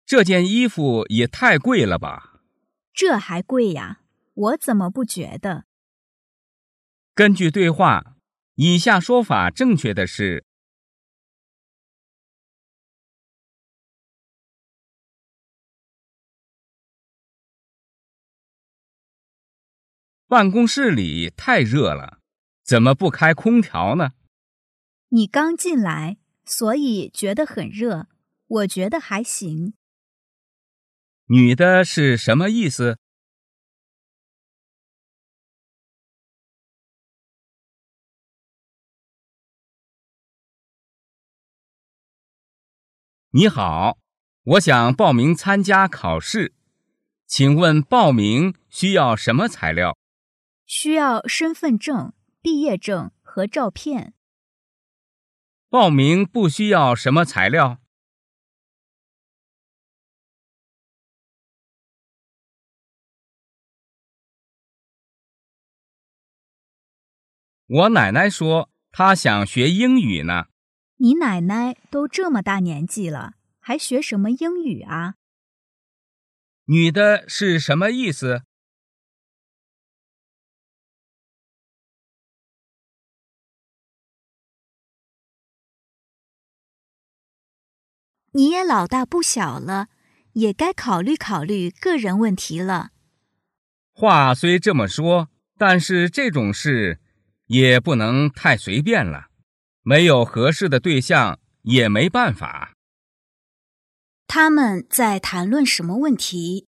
这件衣服也太贵了吧？ 这还贵呀？我怎么不觉得？ 根据对话，以下说法正确的是：办公室里太热了，怎么不开空调呢？ 你刚进来，所以觉得很热，我觉得还行。 女的是什么意思？你好，我想报名参加考试，请问报名需要什么材料？ 需要身份证、毕业证和照片。 报名不需要什么材料？我奶奶说她想学英语呢。 你奶奶都这么大年纪了，还学什么英语啊？ 女的是什么意思？ 你也老大不小了，也该考虑考虑个人问题了。 话虽这么说，但是这种事也不能太随便了，没有合适的对象也没办法。 他们在谈论什么问题？